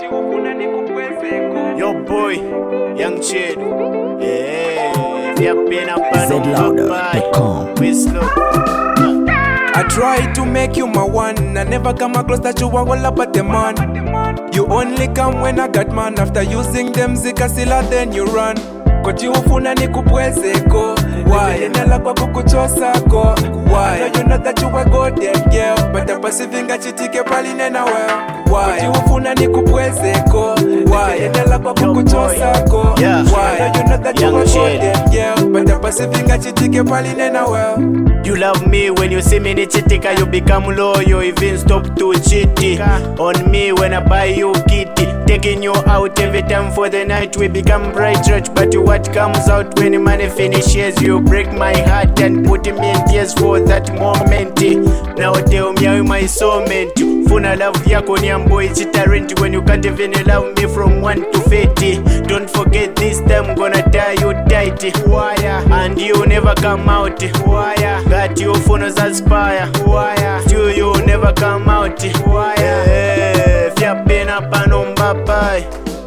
Yo boy, Young Chid. Yeah, if you've been up ZLouder.com. we slow. I try to make you my one. I never come across that you are all about the man. You only come when I got man. After using them zikasila then you run. Koti ufuna ni kupwezeko. Why? Nala kwa kukuchosako. Why? I know you know that you are golden girl. But the pasivinga chitike pali nena well. Why? Koti ufuna ni kupwezeko. Why? Nala kwa kukuchosako. Why? I know you know that you are golden girl. But the pasivinga chitike pali nena well. You love me when you see me chitika, you become loyal, even stop to cheat on me when I buy you kitty. Taking you out every time for the night, we become bright church. But what comes out when the money finishes, you break my heart and put me in tears for that moment. Now tell me how my soulmate. Funa love yako nyambo ichitarent when you can't even love me from 1 to 50. Don't forget this time gonna tie you tight. Wire. And you never come out. Wire. Got you phones aspire. Wire. Do you never come out. Wire. If you've been up and on bye.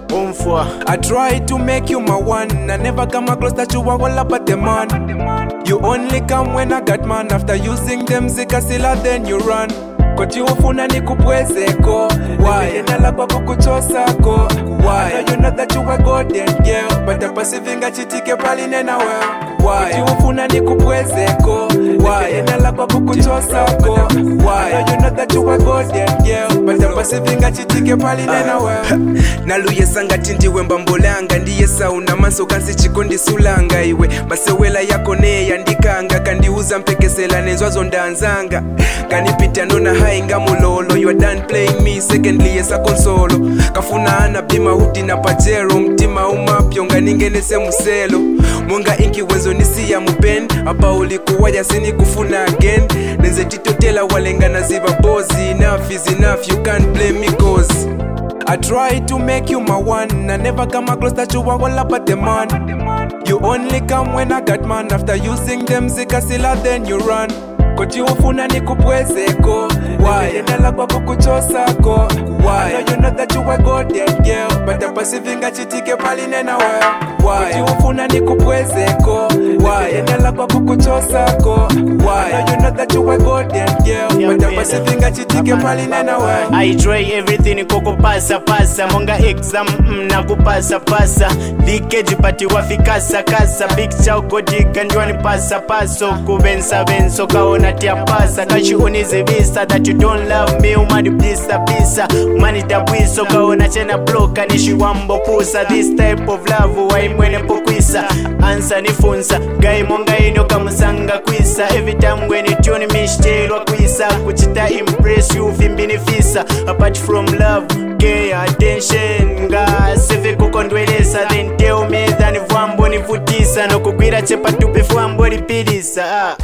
I try to make you my one. I never come across that you are all about the man. You only come when I got man. After using them zikasila then you run. Koti ufuna ni kupwezeko. Why? Nala kwa kukuchosako. Why? I know you know that you are golden girl. But the pasivinga chitike pali nena well. Why? Koti ufuna ni kupwezeko. Why? Nala kwa kukuchosako. Why? I know you know that you are golden girl. But the pasivinga chitike pali nena well. Naluye sanga tindi wembambolanga. Ndiye sauna manso kansi chikondi sulanga iwe. Basewela yako ne yandikanga. Kandiuza mpekesela nenzwazo ndanzanga. Kanipita nona hainga mulolo. You are done playing me. Secondly yesa konsolo. Kafuna ana bima huti na pajero. Mtima umapyo nga ningenese muselo. Mwanga inki wenzo nisi ya mupen. Apa ulikuwa ya sini kufuna again. Nenze titotela walenga na ziva bozi. Enough is enough, you can't blame me cause I try to make you my one. I never come across that you are all about the man. You only come when I got man. After using them zikasila then you run. Koti ufuna ni kupwezeko. Why? Nala kwa kukuchosako. Why? I know you know that you are golden girl. But the pasivinga chitike pali nena well. Why? Koti ufuna ni kupwezeko. Why? Nala kwa kukuchosako. Why? I know you know that you are golden girl. But the pasivinga chitike pali nena well. I try everything koko pasa pasa. Monga exam na kupasa pasa. Leakage pati wafikasa kasa. Big chow kodika njwani pasa paso. Kubensa benso kaona tia pasa. Kashi unize visa that you don't love me. Umadi pisa pisa. Mani tabwiso kaona chena bloka. Nishi wambo pusa. This type of love wa imwene pokwisa. Ansa nifunsa. Gai monga ino kamusanga kwisa. Every time when you tune me shtelwa kwisa. Kuchita impress you fimbinifisa. Apart from love, care, attention. Nga seve kukondwelesa. Then tell me that vwambo nivutisa. No kugwira chepa tupe vwambo lipidisa.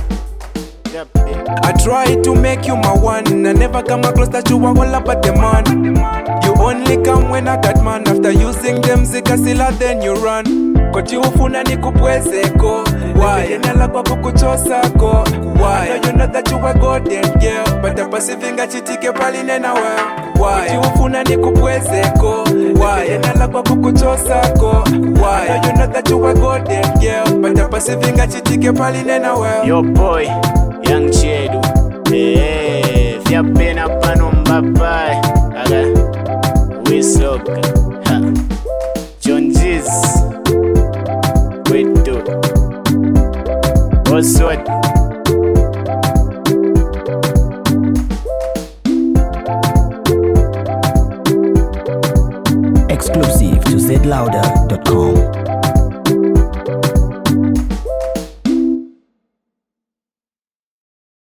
I try to make you my one. I never come across that you are all about the man. You only come when I got man. After using them zikasila then you run. Koti ufuna ni kupwezeko. Why? Nala kwa kukuchosako. Why? I know you know that you are golden girl. But the pasivinga chitike pali nena well. Why? Koti ufuna ni kupwezeko. Why? Nala kwa kukuchosako. Why? I know you know that you are golden girl. But the pasivinga chitike pali nena well. Yo boy, Young Chedu. Hey, if you've been up and on bye. We soak. John Ziz. Wait to. What's what? Exclusive to ZLouder.com.